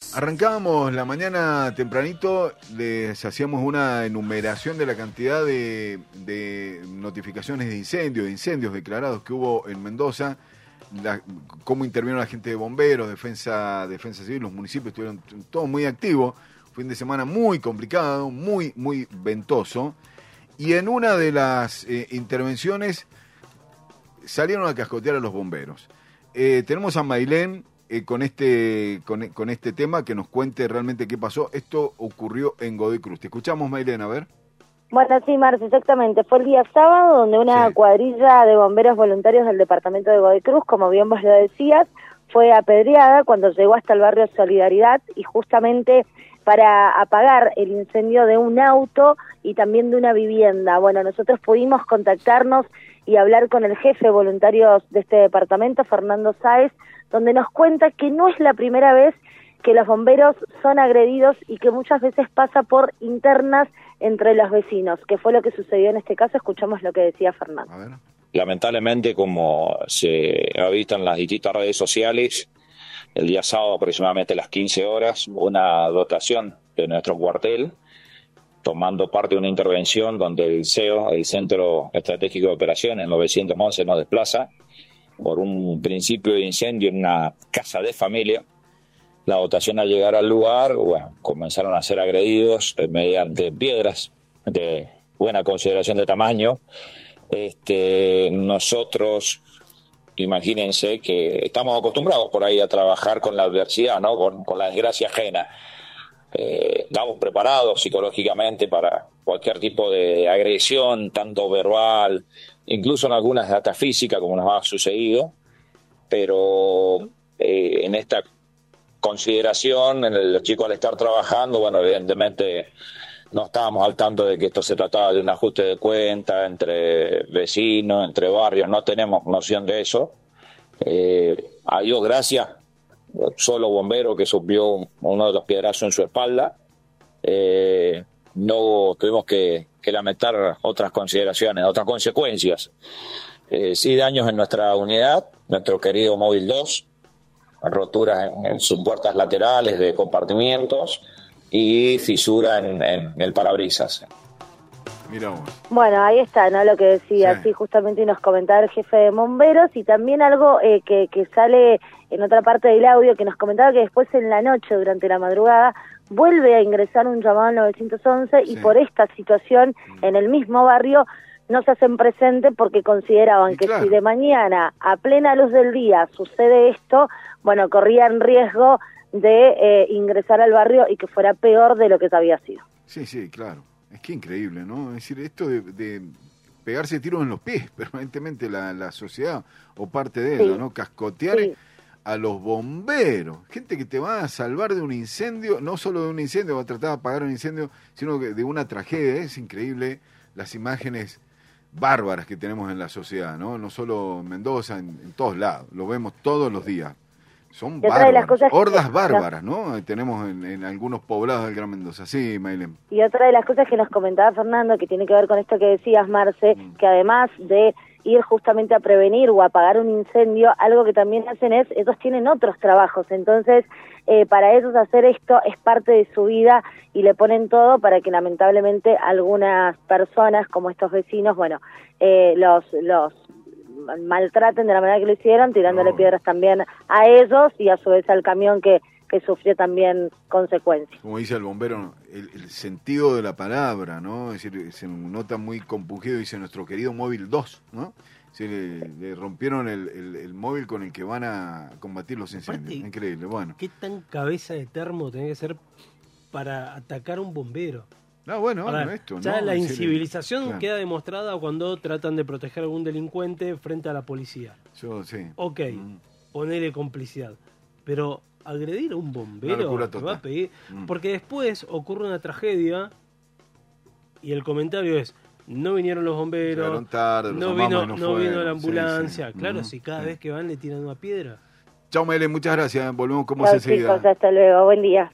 Arrancábamos la mañana tempranito, les hacíamos una enumeración de la cantidad de notificaciones de incendios declarados que hubo en Mendoza, cómo intervino la gente de bomberos, defensa civil, los municipios estuvieron todo muy activos, fin de semana muy complicado, muy ventoso, y en una de las intervenciones salieron a cascotear a los bomberos. Tenemos a Mailén con este tema, que nos cuente realmente qué pasó. Esto ocurrió en Godoy Cruz. Te escuchamos, Mailén, a ver. Bueno, sí, Marce, exactamente. Fue el día sábado donde una cuadrilla de bomberos voluntarios del departamento de Godoy Cruz, como bien vos lo decías, fue apedreada cuando llegó hasta el barrio Solidaridad, y justamente para apagar el incendio de un auto y también de una vivienda. Bueno, nosotros pudimos contactarnos y hablar con el jefe de voluntarios de este departamento, Fernando Sáez, donde nos cuenta que no es la primera vez que los bomberos son agredidos y que muchas veces pasa por internas entre los vecinos. ¿Qué fue lo que sucedió en este caso? Escuchamos lo que decía Fernando. A ver. Lamentablemente, como se ha visto en las distintas redes sociales, el día sábado aproximadamente a las 15 horas, una dotación de nuestro cuartel, tomando parte de una intervención donde el CEO, el Centro Estratégico de Operaciones 911, nos desplaza por un principio de incendio en una casa de familia. La dotación, al llegar al lugar, comenzaron a ser agredidos mediante piedras de buena consideración de tamaño. Nosotros, imagínense que estamos acostumbrados por ahí a trabajar con la adversidad, ¿no? Con la desgracia ajena. Estamos preparados psicológicamente para cualquier tipo de agresión, tanto verbal, incluso en algunas de hasta física, como nos ha sucedido, pero en esta consideración, los chicos, al estar trabajando, evidentemente no estábamos al tanto de que esto se trataba de un ajuste de cuenta entre vecinos, entre barrios, no tenemos noción de eso. A Dios gracias, solo bombero que sufrió uno de los piedrazos en su espalda. No tuvimos que lamentar otras consideraciones, otras consecuencias. Sí, daños en nuestra unidad, nuestro querido móvil 2, roturas en sus puertas laterales de compartimientos y fisura en el parabrisas. Mirá vos. Bueno, ahí está, ¿no? Lo que decía, sí, justamente nos comentaba el jefe de bomberos, y también algo que sale en otra parte del audio, que nos comentaba que después en la noche, durante la madrugada, vuelve a ingresar un llamado al 911 y por esta situación en el mismo barrio no se hacen presente porque consideraban que si de mañana a plena luz del día sucede esto, bueno, corrían riesgo de ingresar al barrio y que fuera peor de lo que había sido. Sí, claro. Es que increíble, ¿no? Es decir, esto de pegarse tiros en los pies permanentemente la sociedad o parte de ella, ¿no? Cascotear a los bomberos, gente que te va a salvar de un incendio, no solo de un incendio, va a tratar de apagar un incendio, sino de una tragedia. Es increíble las imágenes bárbaras que tenemos en la sociedad, ¿no? No solo en Mendoza, en todos lados, lo vemos todos los días. Son bárbaras, hordas bárbaras, ¿no? Tenemos en algunos poblados del Gran Mendoza. Sí, Mailén. Y otra de las cosas que nos comentaba Fernando, que tiene que ver con esto que decías, Marce, que además de ir justamente a prevenir o apagar un incendio, algo que también hacen es, ellos tienen otros trabajos, entonces para ellos hacer esto es parte de su vida y le ponen todo para que lamentablemente algunas personas, como estos vecinos, los maltraten de la manera que lo hicieron, tirándole piedras también a ellos y a su vez al camión que sufrió también consecuencias. Como dice el bombero, el sentido de la palabra, ¿no? Es decir, se nota muy compungido, dice nuestro querido móvil 2, ¿no? Le rompieron el móvil con el que van a combatir los incendios. Aparte, increíble, bueno. ¿Qué tan cabeza de termo tiene que ser para atacar a un bombero? Ya la incivilización queda demostrada cuando tratan de proteger a algún delincuente frente a la policía. Ponele complicidad. Pero agredir a un bombero me va a pedir. Porque después ocurre una tragedia y el comentario es: no vinieron los bomberos, tarde, no vino la ambulancia. Claro, si cada vez que van le tiran una piedra. Chao, Mailén, muchas gracias. Volvemos como enseguida. Chicos, hasta luego, buen día.